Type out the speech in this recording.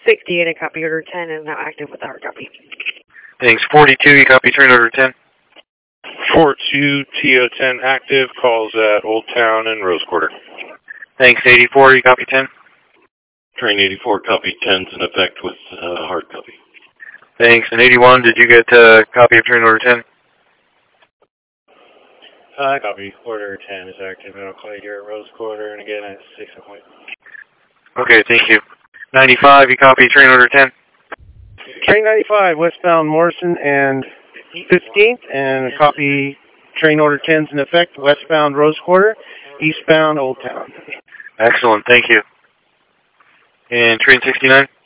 68, I copy order 10 is now active with the hard copy. Thanks. 42, you copy train order 10? 42, TO10 active, calls at Old Town and Rose Quarter. Thanks. 84, you copy 10? Train 84, copy 10's in effect with hard copy. Thanks. And 81, did you get a copy of train order 10? Copy. Order 10 is active, and I'll call you here at Rose Quarter, and again at 6 o'clock. Okay, thank you. 95, you copy train order 10? Train 95, westbound Morrison and 15th, and copy train order 10's in effect, westbound Rose Quarter, eastbound Old Town. Excellent, thank you. And train 69?